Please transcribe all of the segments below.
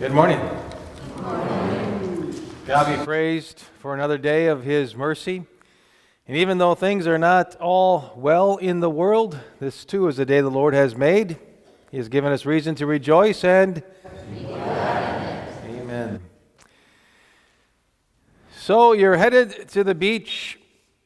Good morning. Good morning. God be praised for another day of His mercy. And even though things are not all well in the world, this too is a day the Lord has made. He has given us reason to rejoice and be glad in it. Amen. So you're headed to the beach.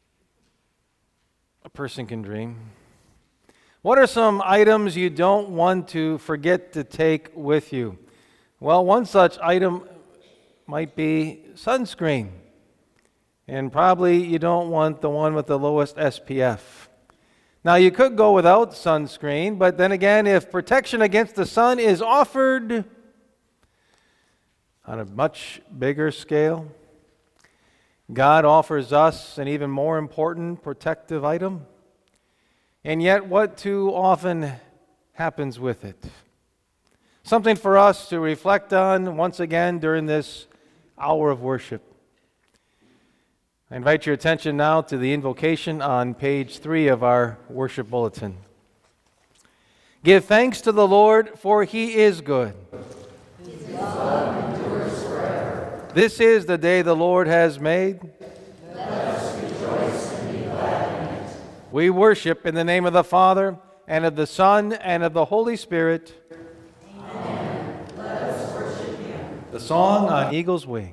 A person can dream. What are some items you don't want to forget to take with you? Well, one such item might be sunscreen. And probably you don't want the one with the lowest SPF. Now, you could go without sunscreen, but then again, if protection against the sun is offered on a much bigger scale, God offers us an even more important protective item. And yet, what too often happens with it? Something for us to reflect on once again during this hour of worship. I invite your attention now to the invocation on page 3 of our worship bulletin. Give thanks to the Lord, for He is good. His love endures forever. This is the day the Lord has made. Let us rejoice and be glad in it. We worship in the name of the Father, and of the Son, and of the Holy Spirit. Amen. Let us worship Him. The song on Eagle's Wings.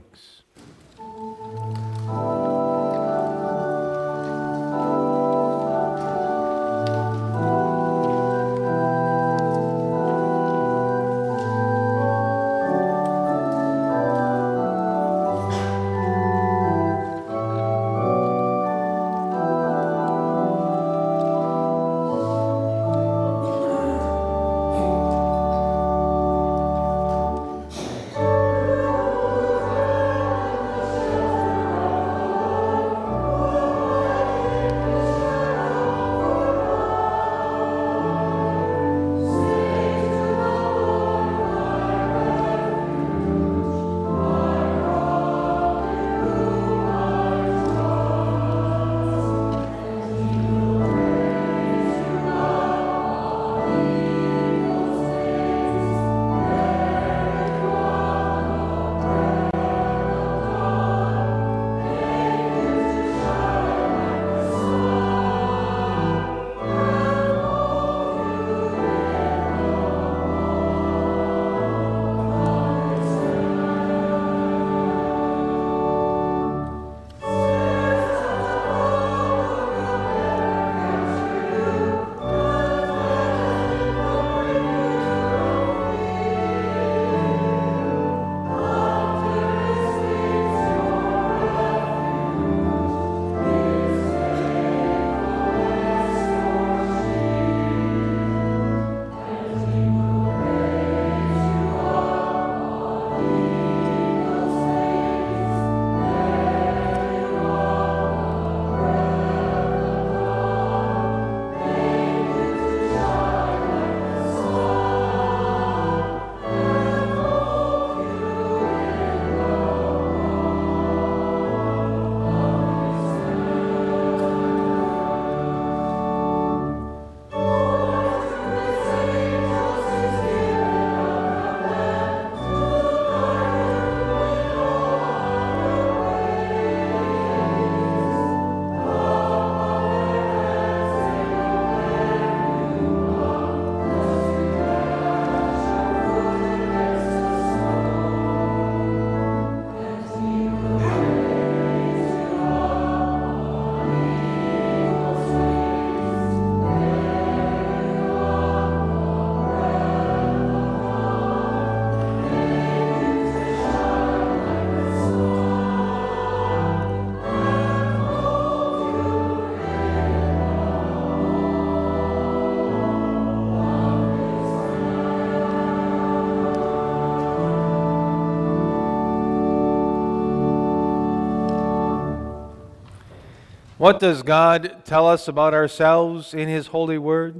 What does God tell us about ourselves in His holy word?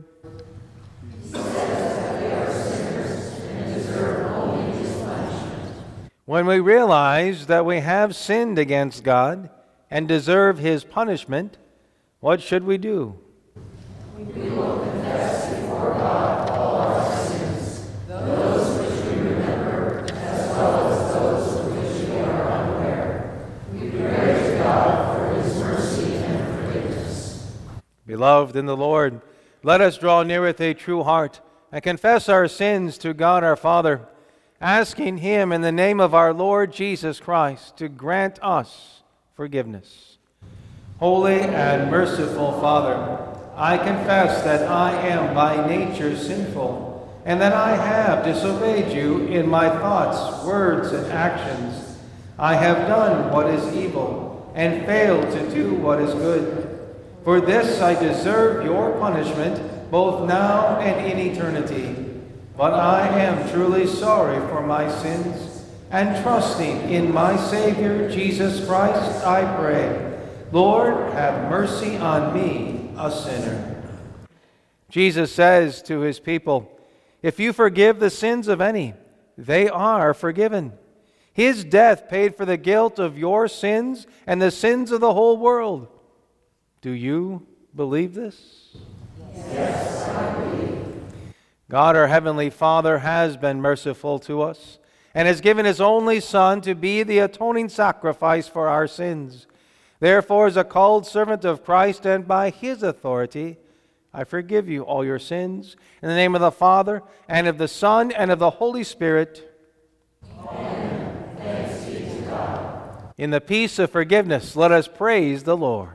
He says that we are sinners and deserve only His punishment. When we realize that we have sinned against God and deserve His punishment, what should we do? We will confess before God all our sins, those which we remember, as well Beloved in the Lord, let us draw near with a true heart and confess our sins to God our Father, asking Him in the name of our Lord Jesus Christ to grant us forgiveness. Holy and merciful Father, I confess that I am by nature sinful, and that I have disobeyed you in my thoughts, words, and actions. I have done what is evil, and failed to do what is good. For this I deserve your punishment, both now and in eternity. But I am truly sorry for my sins, and trusting in my Savior, Jesus Christ, I pray, Lord, have mercy on me, a sinner. Jesus says to his people, if you forgive the sins of any, they are forgiven. His death paid for the guilt of your sins and the sins of the whole world. Do you believe this? Yes, I believe. God, our Heavenly Father, has been merciful to us and has given His only Son to be the atoning sacrifice for our sins. Therefore, as a called servant of Christ and by His authority, I forgive you all your sins. In the name of the Father, and of the Son, and of the Holy Spirit. Amen. Thanks be to God. In the peace of forgiveness, let us praise the Lord.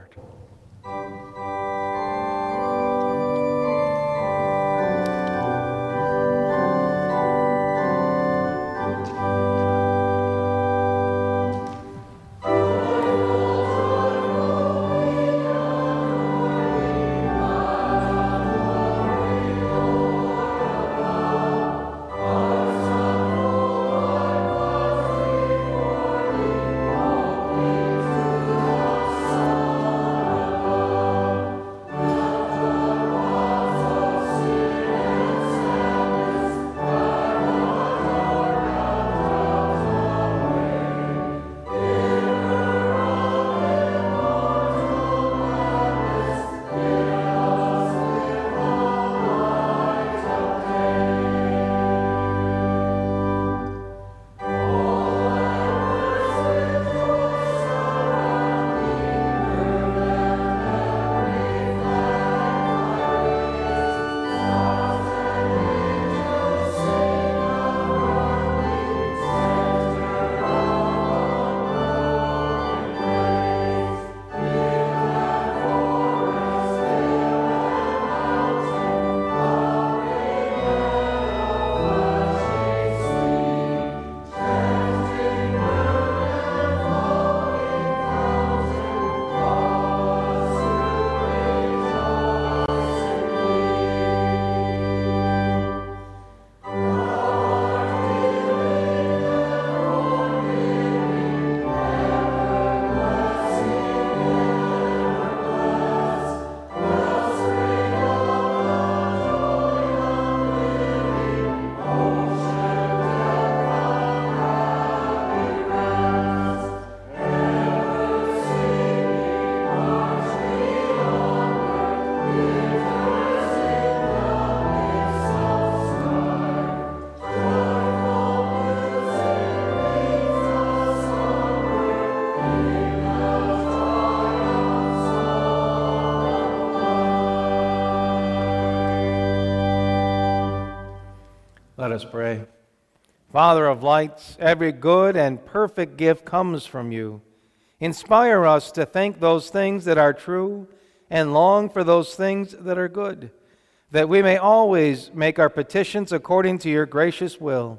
Let us pray. Father of lights, every good and perfect gift comes from you. Inspire us to think those things that are true and long for those things that are good, that we may always make our petitions according to your gracious will.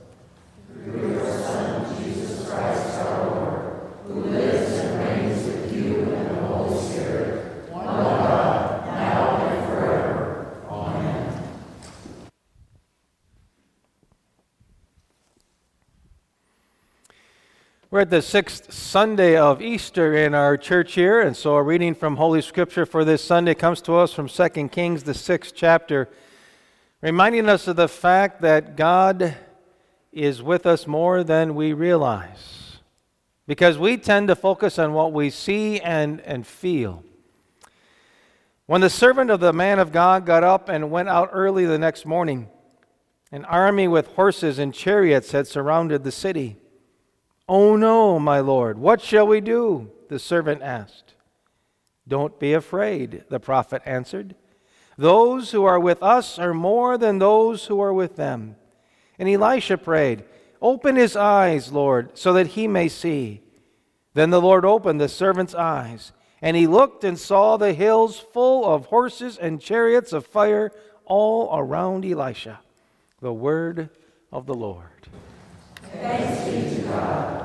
Through your Son, Jesus Christ our Lord, who lives and reigns with you and the Holy Spirit, one God, now and forever. Amen. We're at the 6th Sunday of Easter in our church here, and so a reading from Holy Scripture for this Sunday comes to us from 2 Kings, the 6th chapter, reminding us of the fact that God is with us more than we realize, because we tend to focus on what we see and feel. When the servant of the man of God got up and went out early the next morning, an army with horses and chariots had surrounded the city. "Oh no, my lord, what shall we do?" the servant asked. "Don't be afraid," the prophet answered. "Those who are with us are more than those who are with them." And Elisha prayed, "Open his eyes, Lord, so that he may see." Then the Lord opened the servant's eyes, and he looked and saw the hills full of horses and chariots of fire all around Elisha. The word of the Lord. Thanks be to God.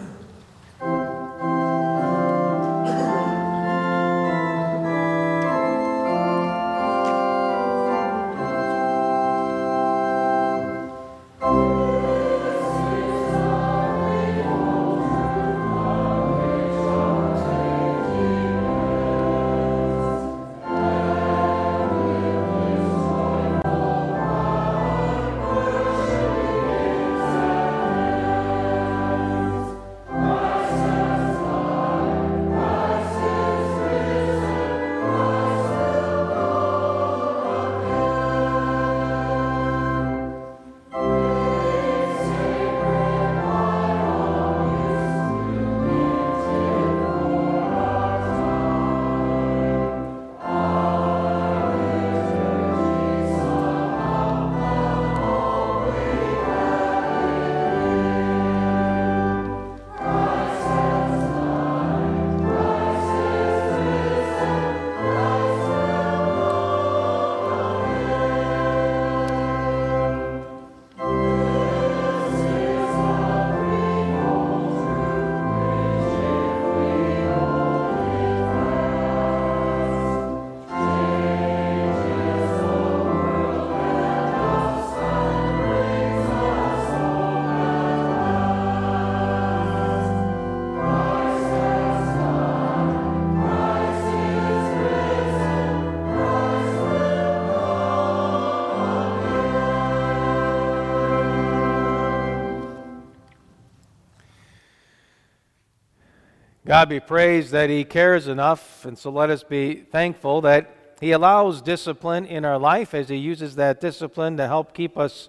God be praised that He cares enough, and so let us be thankful that He allows discipline in our life as He uses that discipline to help keep us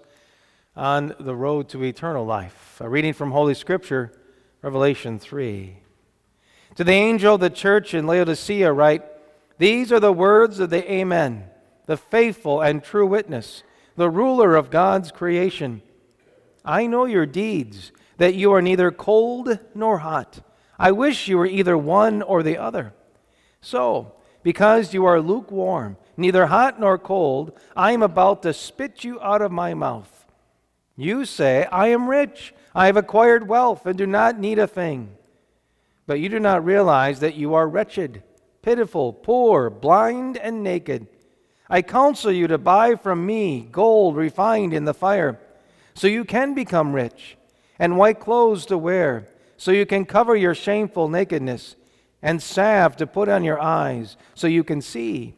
on the road to eternal life. A reading from Holy Scripture, Revelation 3. To the angel of the church in Laodicea write, "These are the words of the Amen, the faithful and true witness, the ruler of God's creation. I know your deeds, that you are neither cold nor hot. I wish you were either one or the other. So, because you are lukewarm, neither hot nor cold, I am about to spit you out of my mouth. You say, 'I am rich, I have acquired wealth, and do not need a thing.' But you do not realize that you are wretched, pitiful, poor, blind, and naked. I counsel you to buy from me gold refined in the fire, so you can become rich, and white clothes to wear, so you can cover your shameful nakedness, and salve to put on your eyes, so you can see.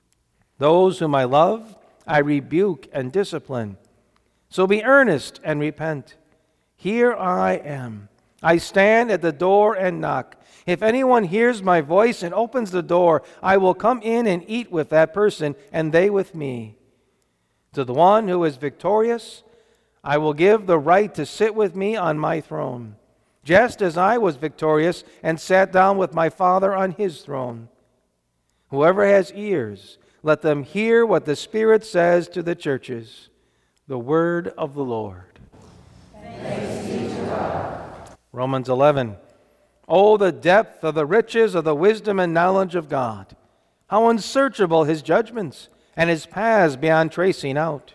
Those whom I love, I rebuke and discipline. So be earnest and repent. Here I am. I stand at the door and knock. If anyone hears my voice and opens the door, I will come in and eat with that person, and they with me. To the one who is victorious, I will give the right to sit with me on my throne, just as I was victorious and sat down with my Father on his throne. Whoever has ears, let them hear what the Spirit says to the churches." The word of the Lord. Thanks be to God. Romans 11. Oh, the depth of the riches of the wisdom and knowledge of God! How unsearchable his judgments, and his paths beyond tracing out.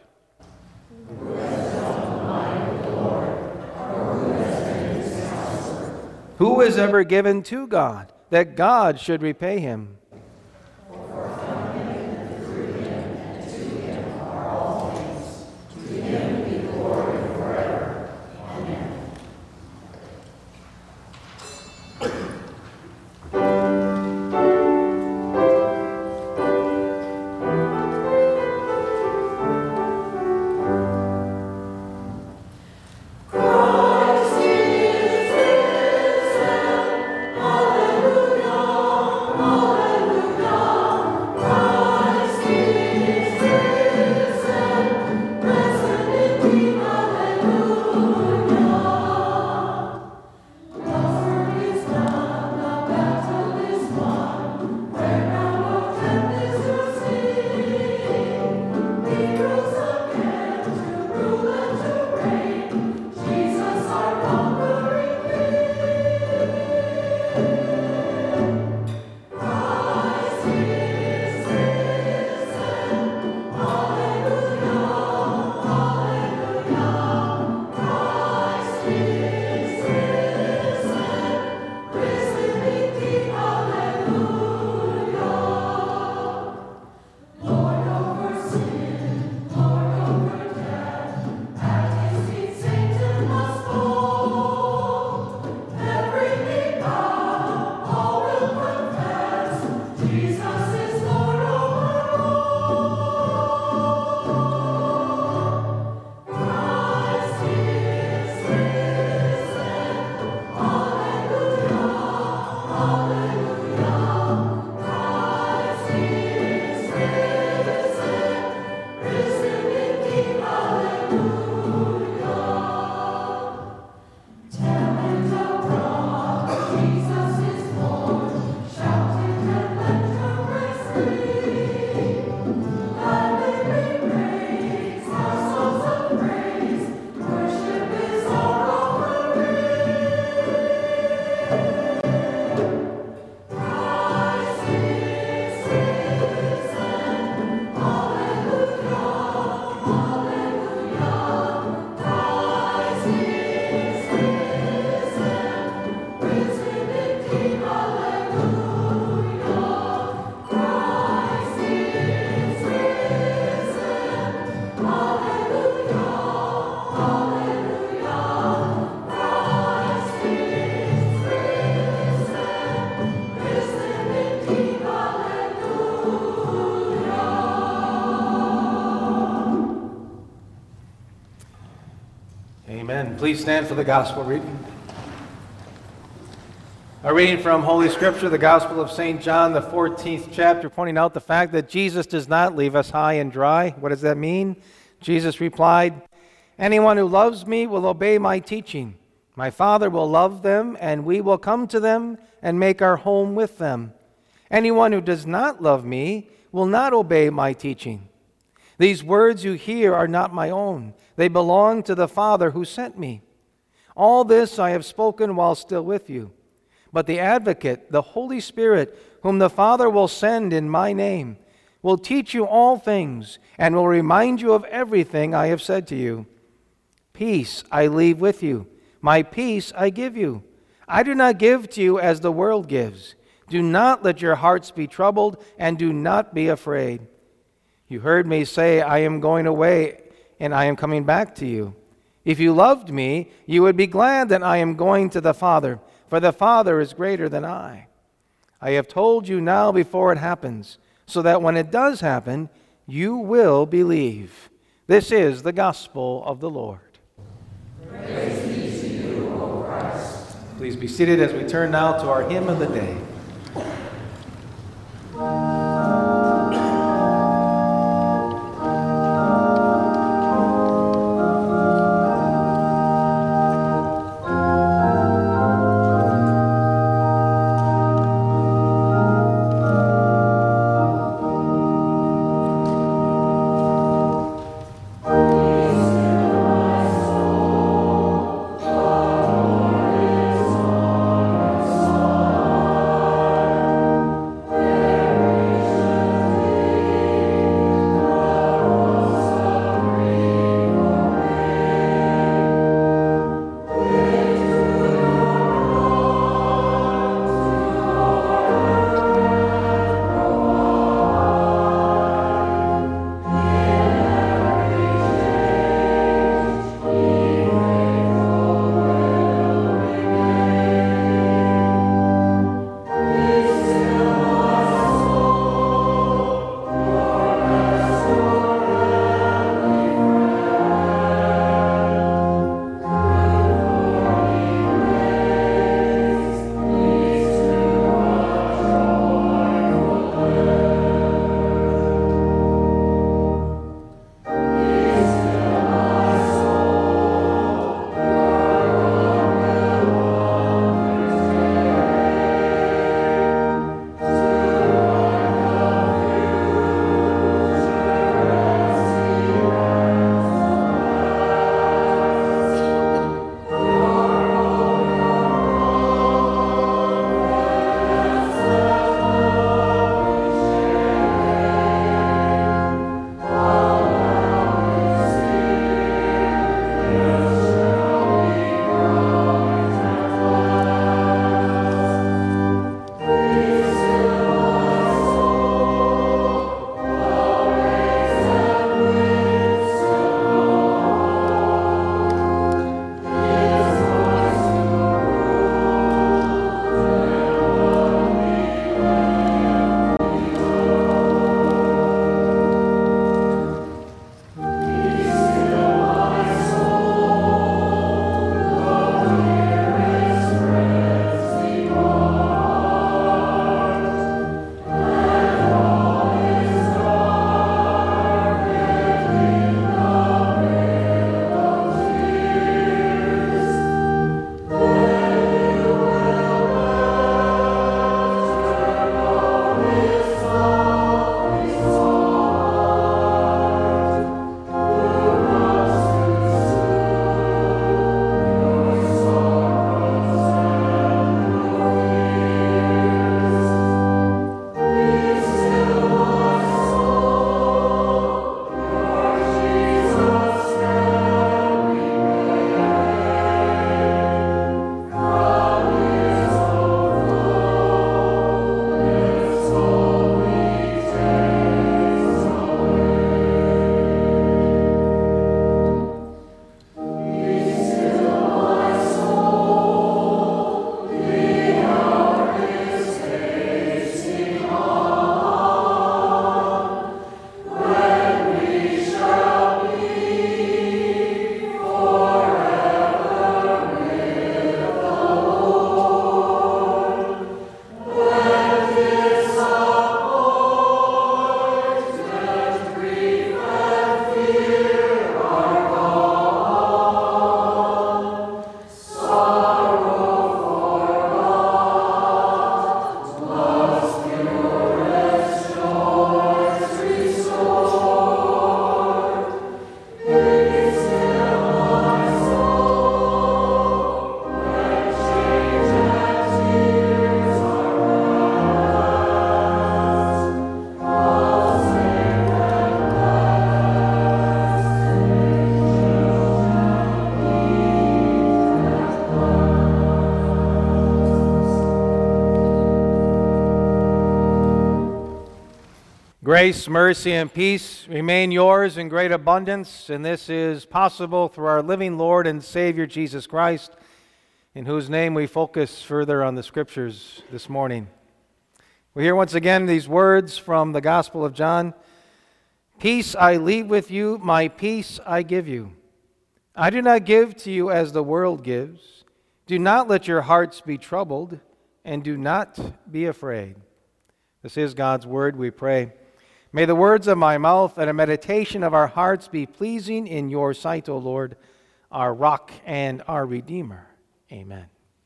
Who has known the mind of the Lord, or who has been his counselor? Who is ever given to God, that God should repay him? For from him, and through him, and to him are all things. To him be glory forever. Amen. Hallelujah. Please stand for the gospel reading. A reading from Holy Scripture, the Gospel of St. John, the 14th chapter, pointing out the fact that Jesus does not leave us high and dry. What does that mean? Jesus replied, "Anyone who loves me will obey my teaching. My Father will love them, and we will come to them and make our home with them. Anyone who does not love me will not obey my teaching. These words you hear are not my own. They belong to the Father who sent me. All this I have spoken while still with you. But the Advocate, the Holy Spirit, whom the Father will send in my name, will teach you all things and will remind you of everything I have said to you. Peace I leave with you. My peace I give you. I do not give to you as the world gives. Do not let your hearts be troubled, and do not be afraid. You heard me say, I am going away, and I am coming back to you. If you loved me, you would be glad that I am going to the Father, for the Father is greater than I. I have told you now before it happens, so that when it does happen, you will believe. This is the gospel of the Lord. Praise be to you, O Christ. Please be seated as we turn now to our hymn of the day. Grace, mercy, and peace remain yours in great abundance, and this is possible through our living Lord and Savior Jesus Christ, in whose name we focus further on the Scriptures this morning. We hear once again these words from the Gospel of John. Peace I leave with you, my peace I give you. I do not give to you as the world gives. Do not let your hearts be troubled, and do not be afraid. This is God's word, we pray. May the words of my mouth and a meditation of our hearts be pleasing in your sight, O Lord, our rock and our Redeemer. Amen.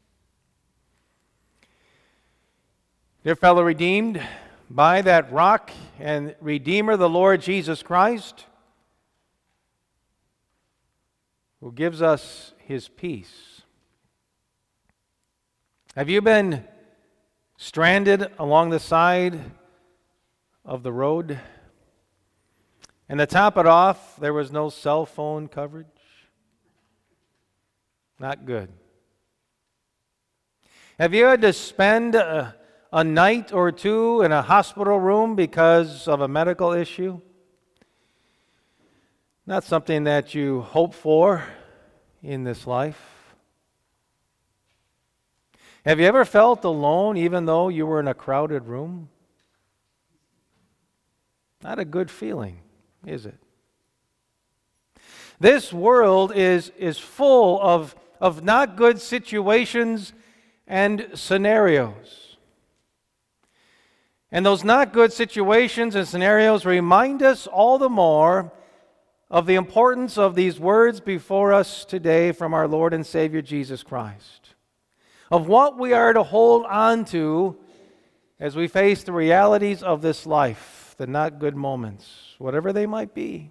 Dear fellow redeemed, by that rock and Redeemer, the Lord Jesus Christ, who gives us his peace. Have you been stranded along the side of the road? And to top it off, there was no cell phone coverage? Not good. Have you had to spend a night or two in a hospital room because of a medical issue? Not something that you hope for in this life. Have you ever felt alone even though you were in a crowded room? Not a good feeling, is it? This world is full of not good situations and scenarios. And those not good situations and scenarios remind us all the more of the importance of these words before us today from our Lord and Savior Jesus Christ, of what we are to hold on to as we face the realities of this life, the not good moments, whatever they might be.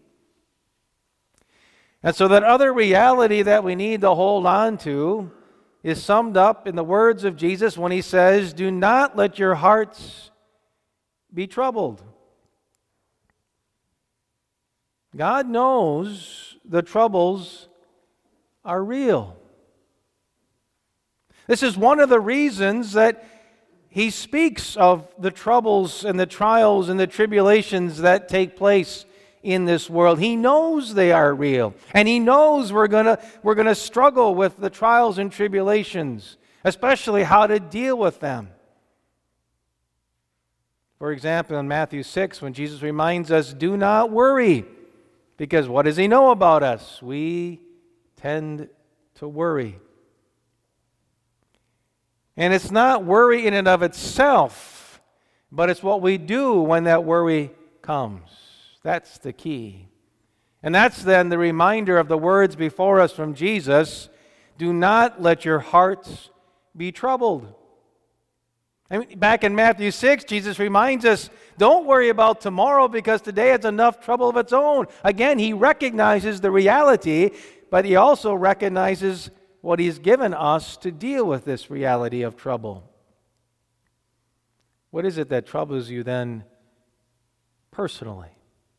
And so that other reality that we need to hold on to is summed up in the words of Jesus when he says, "Do not let your hearts be troubled." God knows the troubles are real. This is one of the reasons that he speaks of the troubles and the trials and the tribulations that take place in this world. He knows they are real, and he knows we're going to struggle with the trials and tribulations, especially how to deal with them. For example, in Matthew 6, when Jesus reminds us, "Do not worry," because what does he know about us? We tend to worry. And it's not worry in and of itself, but it's what we do when that worry comes. That's the key. And that's then the reminder of the words before us from Jesus, "Do not let your hearts be troubled." Back in Matthew 6, Jesus reminds us, don't worry about tomorrow because today has enough trouble of its own. Again, he recognizes the reality, but he also recognizes what he's given us to deal with this reality of trouble. What is it that troubles you then personally?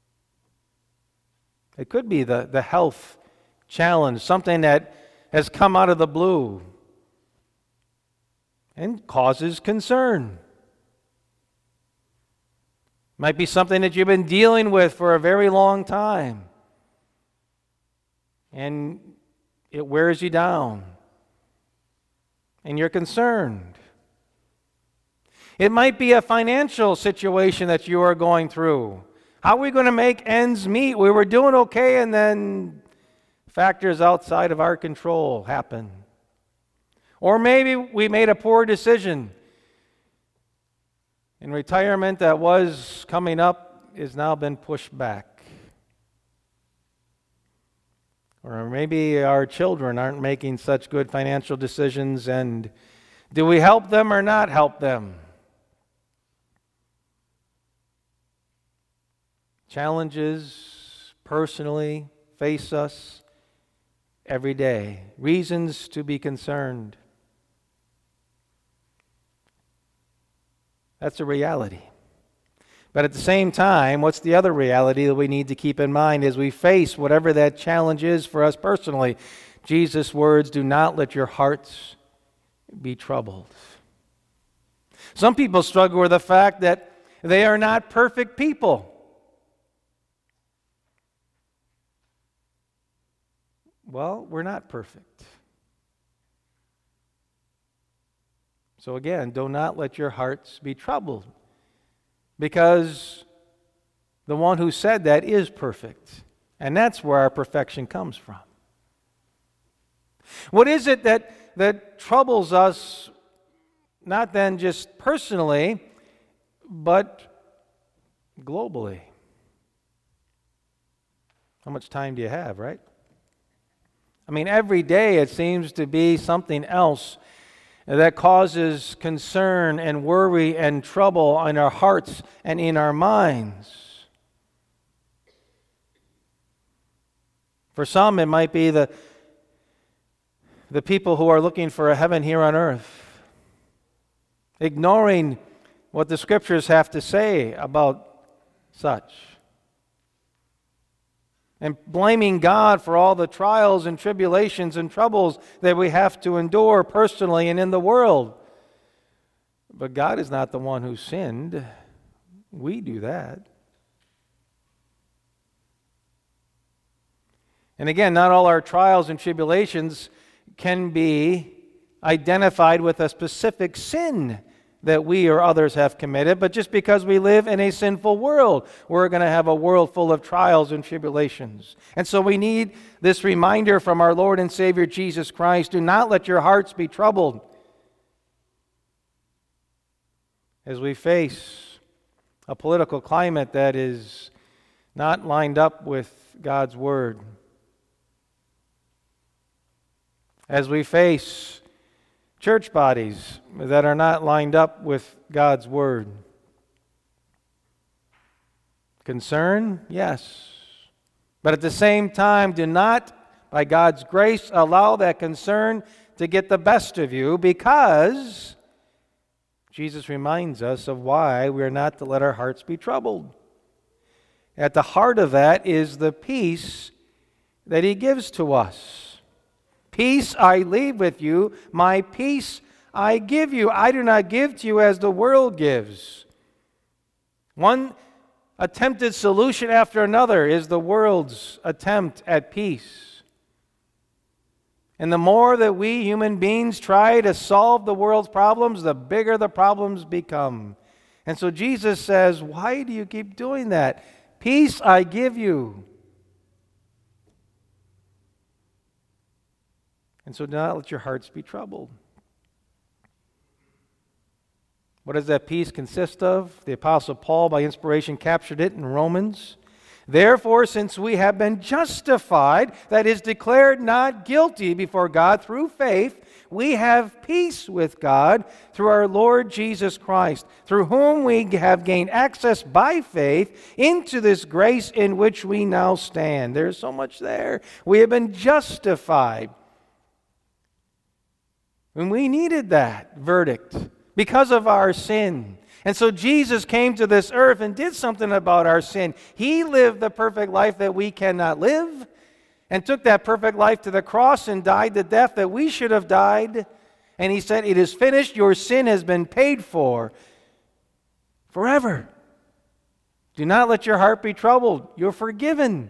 It could be the health challenge, something that has come out of the blue and causes concern. Might be something that you've been dealing with for a very long time, and it wears you down, and you're concerned. It might be a financial situation that you are going through. How are we going to make ends meet? We were doing okay, and then factors outside of our control happen. Or maybe we made a poor decision. And retirement that was coming up has now been pushed back. Or maybe our children aren't making such good financial decisions, and do we help them or not help them? Challenges personally face us every day. Reasons to be concerned. That's a reality. But at the same time, what's the other reality that we need to keep in mind as we face whatever that challenge is for us personally? Jesus' words, "Do not let your hearts be troubled." Some people struggle with the fact that They are not perfect people. Well, we're not perfect. So again, do not let your hearts be troubled, because the one who said that is perfect, and that's where our perfection comes from. What is it that troubles us, not then just personally, but globally? How much time do you have, right? I mean, every day it seems to be something else that causes concern and worry and trouble in our hearts and in our minds. For some, it might be the people who are looking for a heaven here on earth, ignoring what the Scriptures have to say about such, and blaming God for all the trials and tribulations and troubles that we have to endure personally and in the world. But God is not the one who sinned. We do that. And again, not all our trials and tribulations can be identified with a specific sin that we or others have committed, but just because we live in a sinful world, we're going to have a world full of trials and tribulations. And so we need this reminder from our Lord and Savior Jesus Christ: do not let your hearts be troubled. As we face a political climate that is not lined up with God's Word, as we face church bodies that are not lined up with God's Word. Concern? Yes. But at the same time, do not, by God's grace, allow that concern to get the best of you, because Jesus reminds us of why we are not to let our hearts be troubled. At the heart of that is the peace that He gives to us. Peace I leave with you, my peace I give you. I do not give to you as the world gives. One attempted solution after another is the world's attempt at peace. And the more that we human beings try to solve the world's problems, the bigger the problems become. And so Jesus says, why do you keep doing that? Peace I give you. And so do not let your hearts be troubled. What does that peace consist of? The Apostle Paul, by inspiration, captured it in Romans. Therefore, since we have been justified, that is, declared not guilty before God through faith, we have peace with God through our Lord Jesus Christ, through whom we have gained access by faith into this grace in which we now stand. There's so much there. We have been justified. And we needed that verdict because of our sin. And so Jesus came to this earth and did something about our sin. He lived the perfect life that we cannot live, and took that perfect life to the cross and died the death that we should have died. And He said, it is finished. Your sin has been paid for forever. Do not let your heart be troubled. You're forgiven.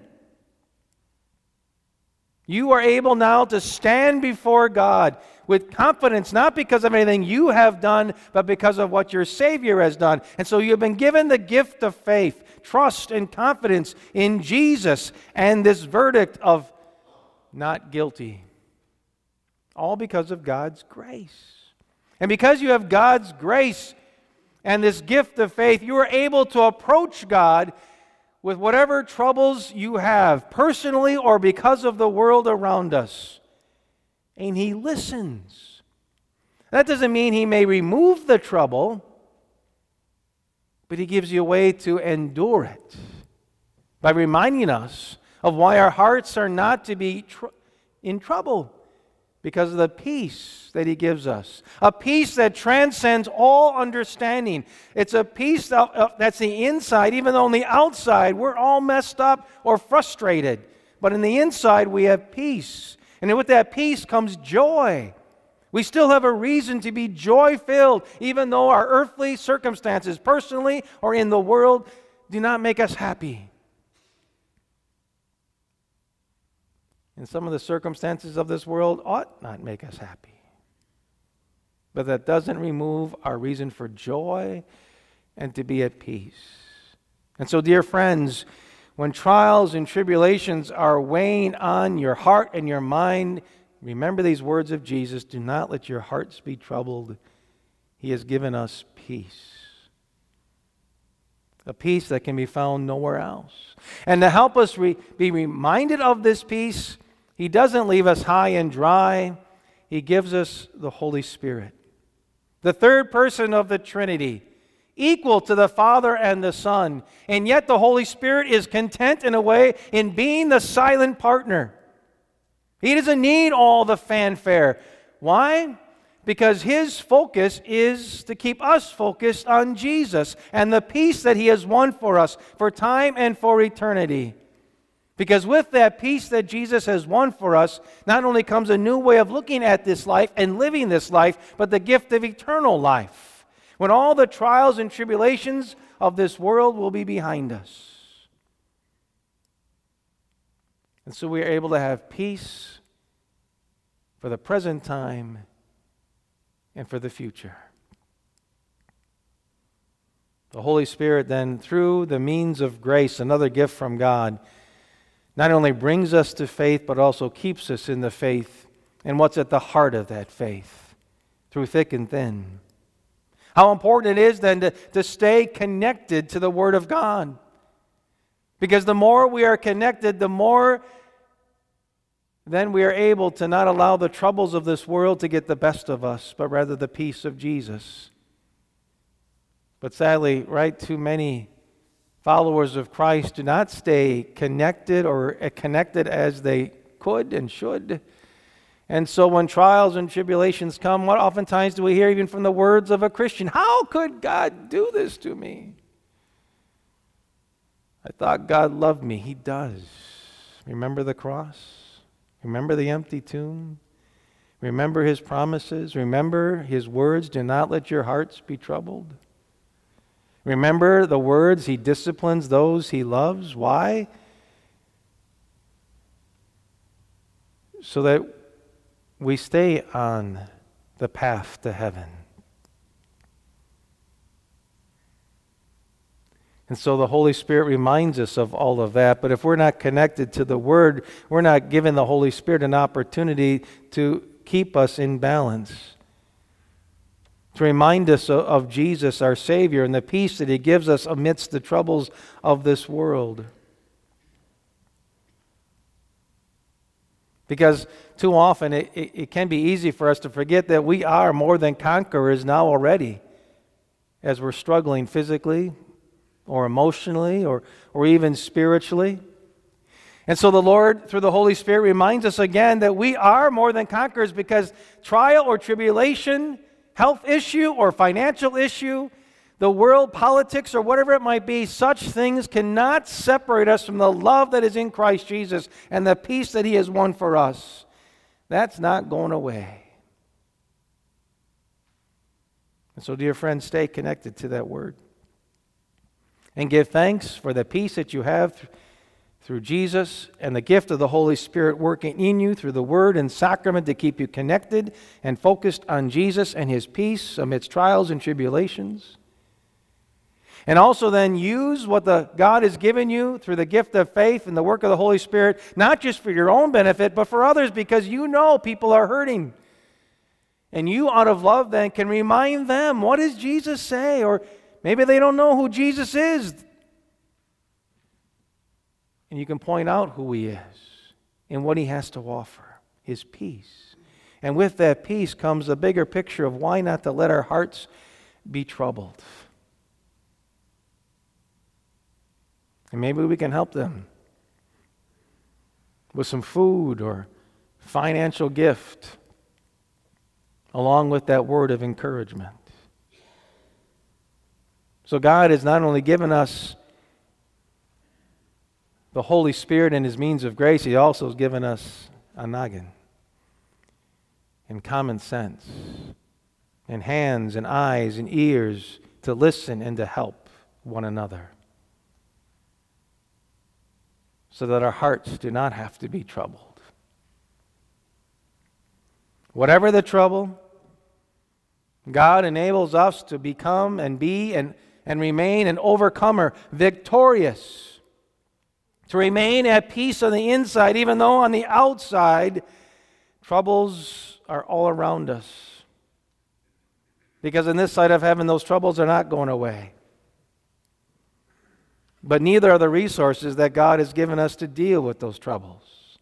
You are able now to stand before God with confidence, not because of anything you have done, but because of what your Savior has done. And so you have been given the gift of faith, trust, and confidence in Jesus, and this verdict of not guilty. All because of God's grace. And because you have God's grace and this gift of faith, you are able to approach God with whatever troubles you have, personally or because of the world around us. And He listens. That doesn't mean He may remove the trouble, but He gives you a way to endure it by reminding us of why our hearts are not to be in trouble, because of the peace that He gives us. A peace that transcends all understanding. It's a peace that's the inside, even though on the outside we're all messed up or frustrated. But in the inside we have peace. And with that peace comes joy. We still have a reason to be joy-filled, even though our earthly circumstances, personally or in the world, do not make us happy. And some of the circumstances of this world ought not make us happy. But that doesn't remove our reason for joy and to be at peace. And so, dear friends, when trials and tribulations are weighing on your heart and your mind, remember these words of Jesus: do not let your hearts be troubled. He has given us peace. A peace that can be found nowhere else. And to help us be reminded of this peace, He doesn't leave us high and dry. He gives us the Holy Spirit, the third person of the Trinity, equal to the Father and the Son. And yet the Holy Spirit is content in a way in being the silent partner. He doesn't need all the fanfare. Why? Because His focus is to keep us focused on Jesus and the peace that He has won for us for time and for eternity. Because with that peace that Jesus has won for us, not only comes a new way of looking at this life and living this life, but the gift of eternal life, when all the trials and tribulations of this world will be behind us. And so we are able to have peace for the present time and for the future. The Holy Spirit then, through the means of grace, another gift from God, not only brings us to faith, but also keeps us in the faith and what's at the heart of that faith, through thick and thin. How important it is then to stay connected to the Word of God. Because the more we are connected, the more then we are able to not allow the troubles of this world to get the best of us, but rather the peace of Jesus. But sadly, right, too many followers of Christ do not stay connected or connected as they could and should. And so when trials and tribulations come, what oftentimes do we hear even from the words of a Christian? How could God do this to me? I thought God loved me. He does. Remember the cross? Remember the empty tomb? Remember His promises? Remember His words, do not let your hearts be troubled? Remember the words, He disciplines those He loves. Why? So that we stay on the path to heaven. And so the Holy Spirit reminds us of all of that. But if we're not connected to the Word, we're not giving the Holy Spirit an opportunity to keep us in balance, to remind us of Jesus, our Savior, and the peace that He gives us amidst the troubles of this world. Because too often it can be easy for us to forget that we are more than conquerors now already, as we're struggling physically or emotionally or even spiritually. And so the Lord, through the Holy Spirit, reminds us again that we are more than conquerors, because trial or tribulation, health issue or financial issue, the world, politics, or whatever it might be, such things cannot separate us from the love that is in Christ Jesus and the peace that He has won for us. That's not going away. And so, dear friends, stay connected to that Word. And give thanks for the peace that you have through Jesus and the gift of the Holy Spirit working in you through the Word and sacrament to keep you connected and focused on Jesus and His peace amidst trials and tribulations. And also then use what God has given you through the gift of faith and the work of the Holy Spirit, not just for your own benefit, but for others, because you know people are hurting. And you, out of love, then can remind them, what does Jesus say? Or maybe they don't know who Jesus is. And you can point out who He is and what He has to offer, His peace. And with that peace comes a bigger picture of why not to let our hearts be troubled. And maybe we can help them with some food or financial gift, along with that word of encouragement. So God has not only given us the Holy Spirit and His means of grace, He also has given us a noggin. and common sense, and hands and eyes and ears to listen and to help one another, so that our hearts do not have to be troubled. Whatever the trouble, God enables us to become and be and remain an overcomer, victorious, to remain at peace on the inside, even though on the outside troubles are all around us. Because in this side of heaven, those troubles are not going away. But neither are the resources that God has given us to deal with those troubles.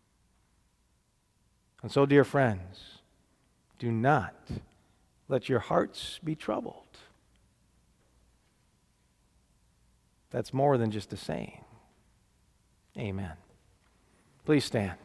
And so, dear friends, do not let your hearts be troubled. That's more than just a saying. Amen. Please stand.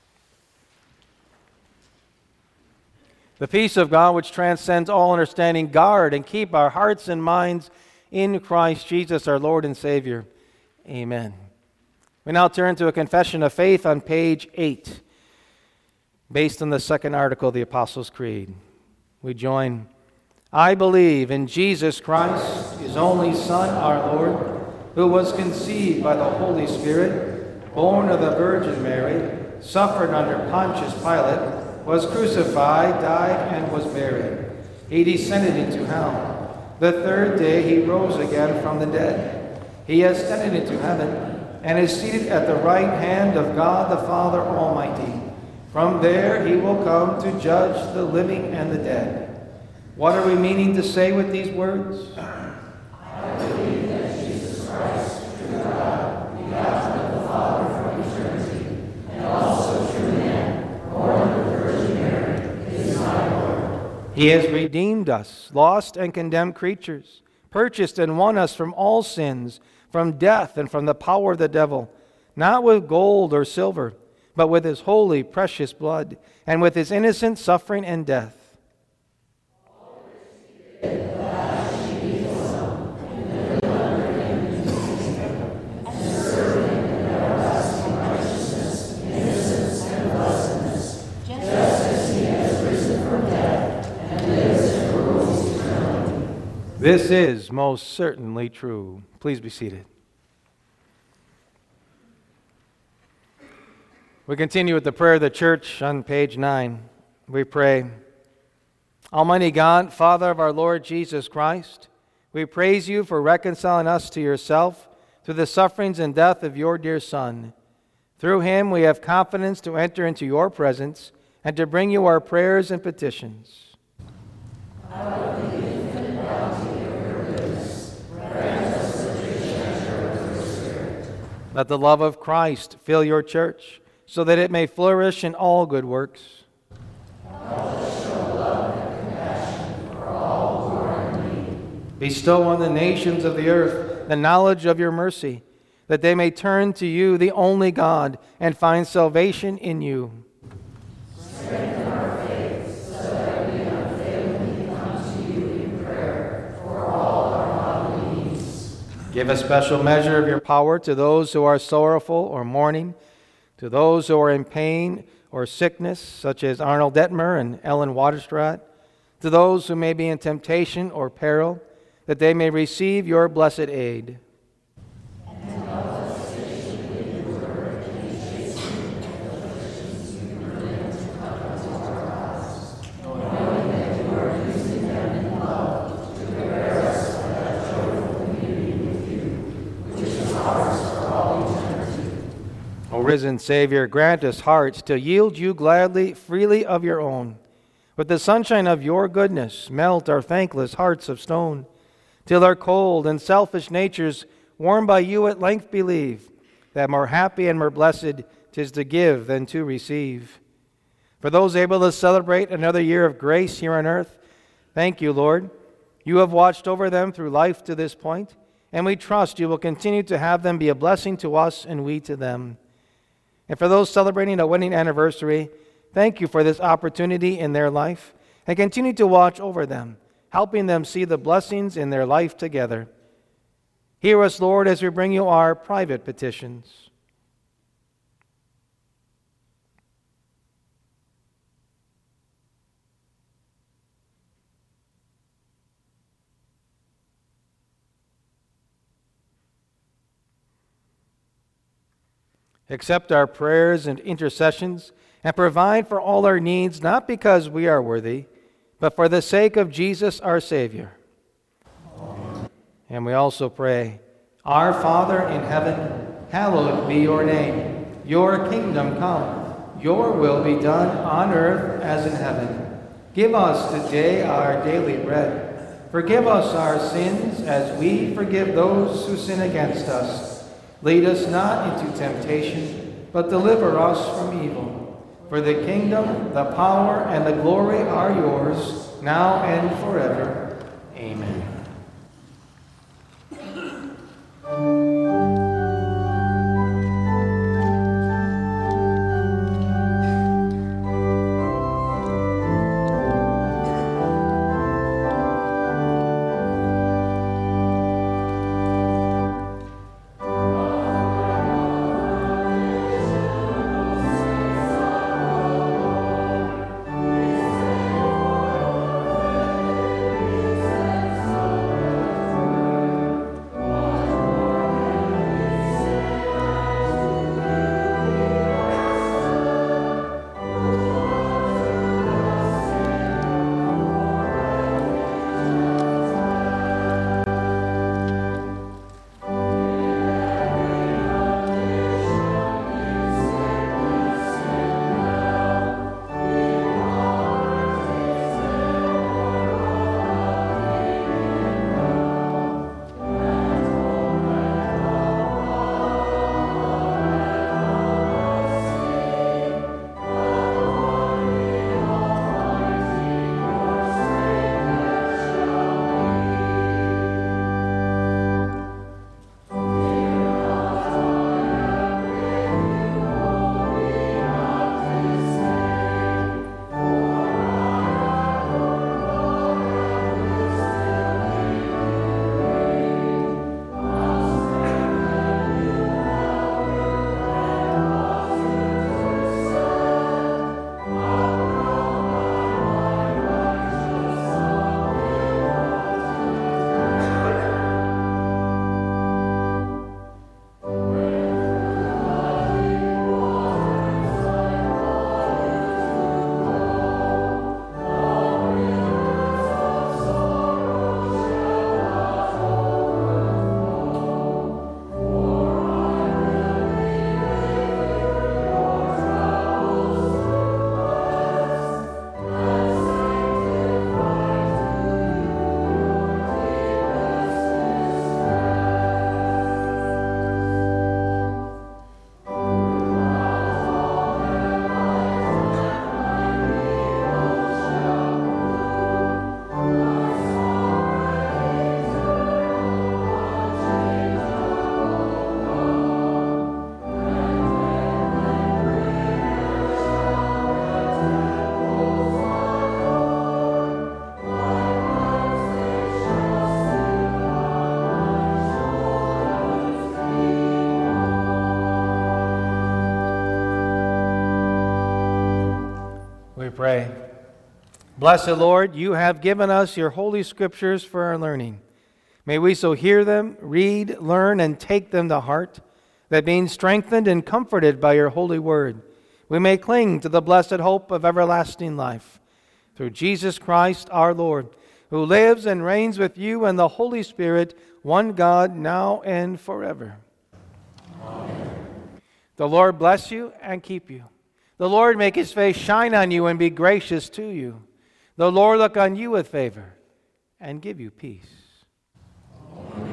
The peace of God, which transcends all understanding, guard and keep our hearts and minds in Christ Jesus, our Lord and Savior. Amen. We now turn to a confession of faith on page 8, based on the second article of the Apostles' Creed. We join, I believe in Jesus Christ, His only Son, our Lord, who was conceived by the Holy Spirit, born of the Virgin Mary, suffered under Pontius Pilate, was crucified, died, and was buried. He descended into hell. The third day he rose again from the dead. He ascended into heaven and is seated at the right hand of God the Father Almighty. From there he will come to judge the living and the dead. What are we meaning to say with these words? I believe that Jesus Christ, true God, begotten of the Father from eternity, and also true man, born of the Virgin Mary, is my Lord. He has redeemed us, lost and condemned creatures, purchased and won us from all sins, from death and from the power of the devil, not with gold or silver, but with His holy, precious blood, and with His innocent suffering and death. This is most certainly true. Please be seated. We continue with the prayer of the church on page 9. We pray, Almighty God, Father of our Lord Jesus Christ, we praise You for reconciling us to Yourself through the sufferings and death of Your dear Son. Through Him we have confidence to enter into Your presence and to bring You our prayers and petitions. Let the love of Christ fill Your church, so that it may flourish in all good works. Bestow on the nations of the earth the knowledge of Your mercy, that they may turn to You, the only God, and find salvation in You. Strengthen our faith, so that we unfailingly come to You in prayer for all our bodily needs. Give a special measure of Your power to those who are sorrowful or mourning, to those who are in pain or sickness, such as Arnold Detmer and Ellen Waterstrat, to those who may be in temptation or peril, that they may receive Your blessed aid. O risen Savior, grant us hearts to yield You gladly, freely of Your own. With the sunshine of Your goodness, melt our thankless hearts of stone, till our cold and selfish natures, warmed by You, at length believe that more happy and more blessed 'tis to give than to receive. For those able to celebrate another year of grace here on earth, thank You, Lord. You have watched over them through life to this point, and we trust You will continue to have them be a blessing to us and we to them. And for those celebrating a wedding anniversary, thank You for this opportunity in their life, and continue to watch over them, helping them see the blessings in their life together. Hear us, Lord, as we bring You our private petitions. Accept our prayers and intercessions, and provide for all our needs, not because we are worthy, but for the sake of Jesus our Savior. Amen. And we also pray, Our Father in heaven, hallowed be your name. Your kingdom come. Your will be done on earth as in heaven. Give us today our daily bread. Forgive us our sins as we forgive those who sin against us. Lead us not into temptation, but deliver us from evil. For the kingdom, the power, and the glory are yours, now and forever. Amen. We pray. Blessed Lord, you have given us your holy scriptures for our learning. May we so hear them, read, learn, and take them to heart, that being strengthened and comforted by your holy word, we may cling to the blessed hope of everlasting life. Through Jesus Christ our Lord, who lives and reigns with you and the Holy Spirit, one God, now and forever. Amen. The Lord bless you and keep you. The Lord make his face shine on you and be gracious to you. The Lord look on you with favor and give you peace. Amen.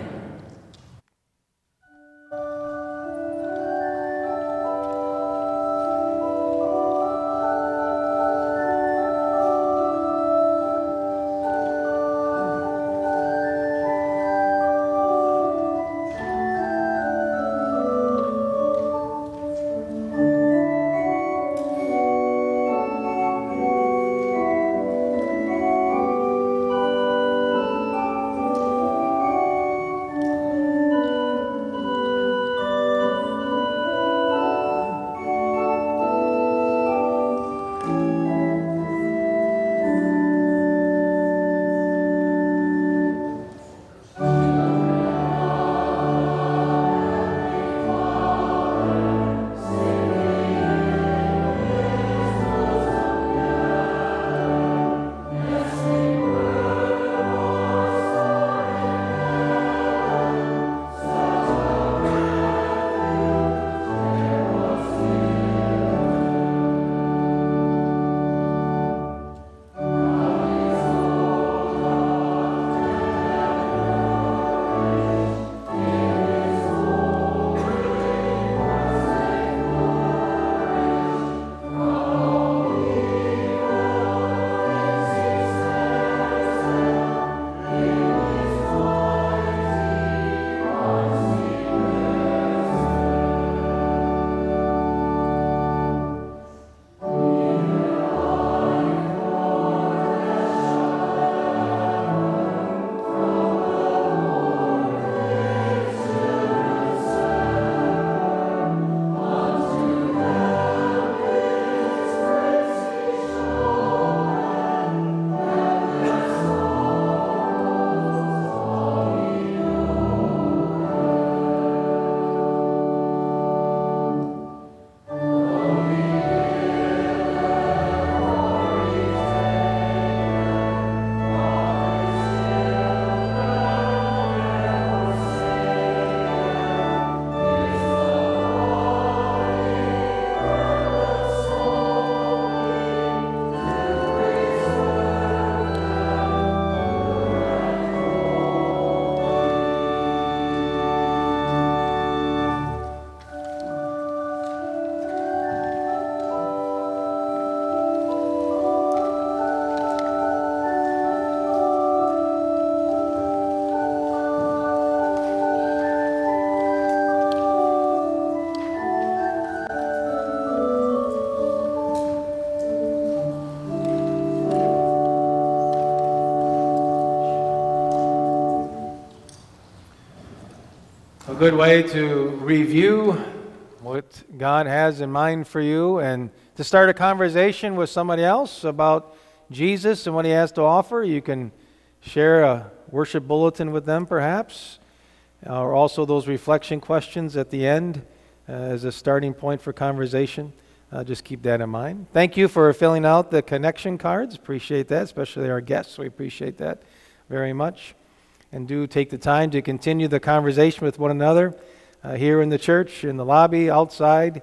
good way to review what God has in mind for you and to start a conversation with somebody else about Jesus and what He has to offer. You can share a worship bulletin with them perhaps, or also those reflection questions at the end as a starting point for conversation. Just keep that in mind. Thank you for filling out the connection cards. Appreciate that, especially our guests. We appreciate that very much. And do take the time to continue the conversation with one another here in the church, in the lobby, outside.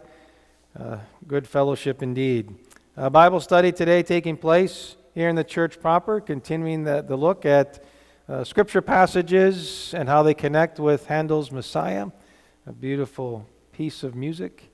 Good fellowship indeed. Bible study today taking place here in the church proper, continuing the look at scripture passages and how they connect with Handel's Messiah, a beautiful piece of music.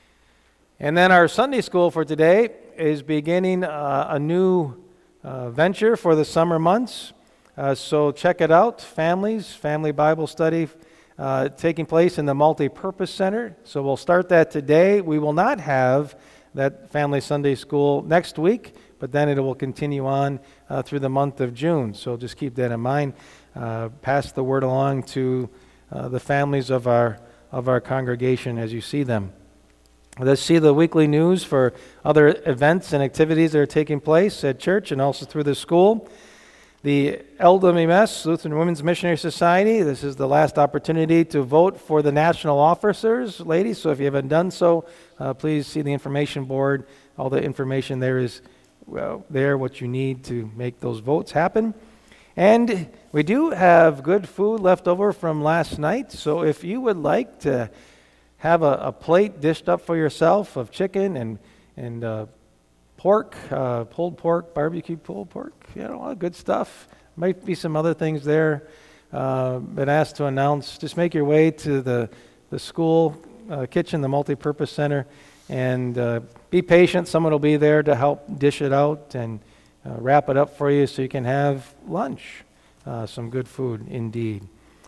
And then our Sunday school for today is beginning a new venture for the summer months. So check it out, Family Bible Study taking place in the Multi-Purpose Center. So we'll start that today. We will not have that Family Sunday School next week, but then it will continue on through the month of June. So just keep that in mind. Pass the word along to the families of our congregation as you see them. Let's see the weekly news for other events and activities that are taking place at church and also through the school. The LWMS, Lutheran Women's Missionary Society, this is the last opportunity to vote for the national officers, ladies. So if you haven't done so, please see the information board. All the information there is there, what you need to make those votes happen. And we do have good food left over from last night. So if you would like to have a plate dished up for yourself of chicken and pork, pulled pork, barbecue pulled pork, all the good stuff. Might be some other things there. Been asked to announce. Just make your way to the school kitchen, the multi-purpose center, and be patient. Someone will be there to help dish it out and wrap it up for you so you can have lunch. Some good food indeed.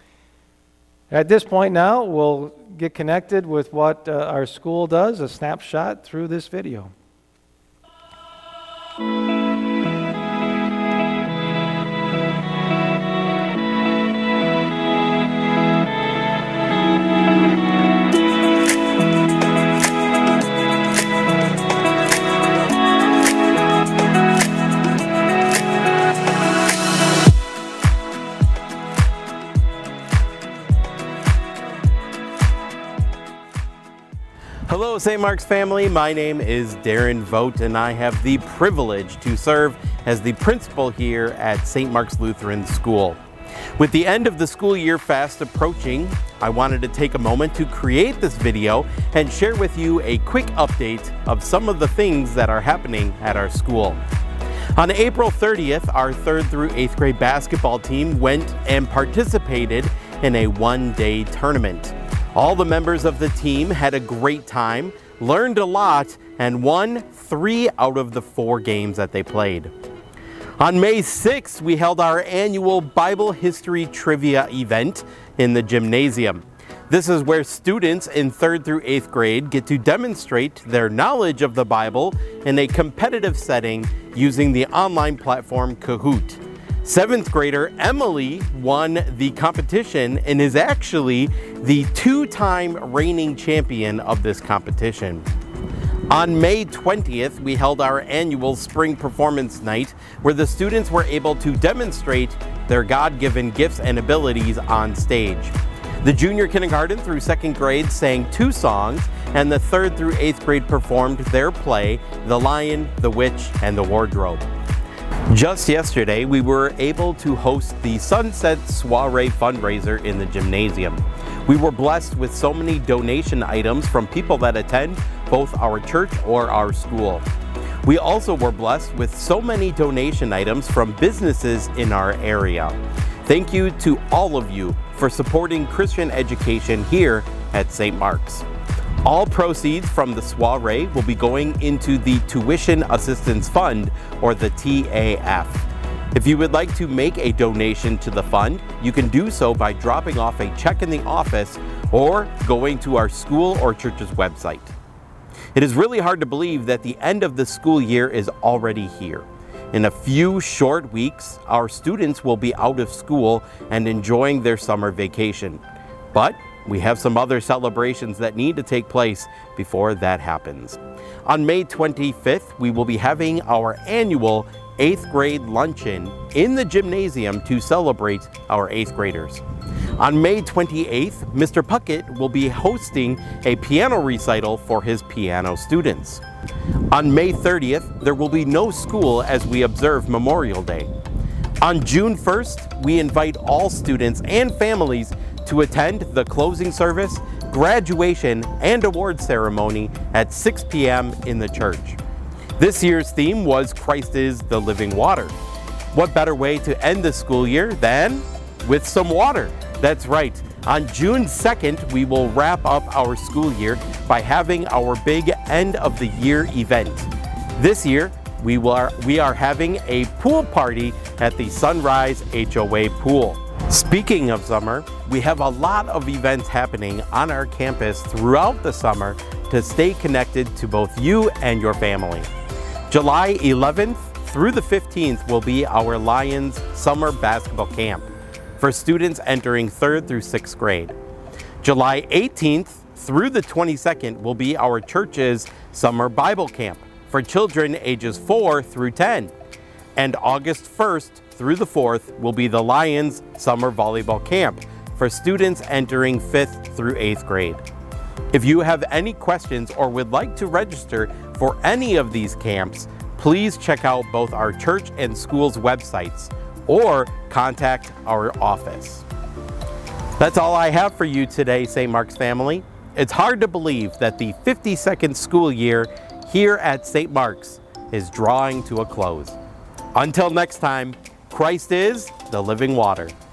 At this point now, we'll get connected with what our school does, a snapshot through this video. Hello, St. Mark's family. My name is Darren Vogt, and I have the privilege to serve as the principal here at St. Mark's Lutheran School. With the end of the school year fast approaching, I wanted to take a moment to create this video and share with you a quick update of some of the things that are happening at our school. On April 30th, our 3rd through 8th grade basketball team went and participated in a one-day tournament. All the members of the team had a great time, learned a lot, and won 3 out of the 4 games that they played. On May 6th, we held our annual Bible History Trivia event in the gymnasium. This is where students in 3rd through 8th grade get to demonstrate their knowledge of the Bible in a competitive setting using the online platform Kahoot. 7th grader Emily won the competition and is actually the 2-time reigning champion of this competition. On May 20th, we held our annual Spring Performance Night where the students were able to demonstrate their God-given gifts and abilities on stage. The junior kindergarten through 2nd grade sang 2 songs, and the 3rd through 8th grade performed their play, The Lion, the Witch, and the Wardrobe. Just yesterday, we were able to host the Sunset Soiree fundraiser in the gymnasium. We were blessed with so many donation items from people that attend both our church or our school. We also were blessed with so many donation items from businesses in our area. Thank you to all of you for supporting Christian education here at St. Mark's. All proceeds from the soiree will be going into the Tuition Assistance Fund, or the TAF. If you would like to make a donation to the fund, you can do so by dropping off a check in the office or going to our school or church's website. It is really hard to believe that the end of the school year is already here. In a few short weeks, our students will be out of school and enjoying their summer vacation. But we have some other celebrations that need to take place before that happens. On May 25th, we will be having our annual 8th grade luncheon in the gymnasium to celebrate our 8th graders. On May 28th, Mr. Puckett will be hosting a piano recital for his piano students. On May 30th, there will be no school as we observe Memorial Day. On June 1st, we invite all students and families to attend the closing service, graduation, and award ceremony at 6 p.m. in the church. This year's theme was Christ is the Living Water. What better way to end the school year than with some water? That's right. On June 2nd, we will wrap up our school year by having our big end of the year event. This year, we are having a pool party at the Sunrise HOA pool. Speaking of summer, we have a lot of events happening on our campus throughout the summer to stay connected to both you and your family. July 11th through the 15th will be our Lions Summer Basketball Camp for students entering 3rd through 6th grade. July 18th through the 22nd will be our church's Summer Bible Camp for children ages 4 through 10. And August 1st through the 4th will be the Lions Summer Volleyball Camp for students entering 5th through 8th grade. If you have any questions or would like to register for any of these camps, please check out both our church and school's websites or contact our office. That's all I have for you today, St. Mark's family. It's hard to believe that the 52nd school year here at St. Mark's is drawing to a close. Until next time, Christ is the living water.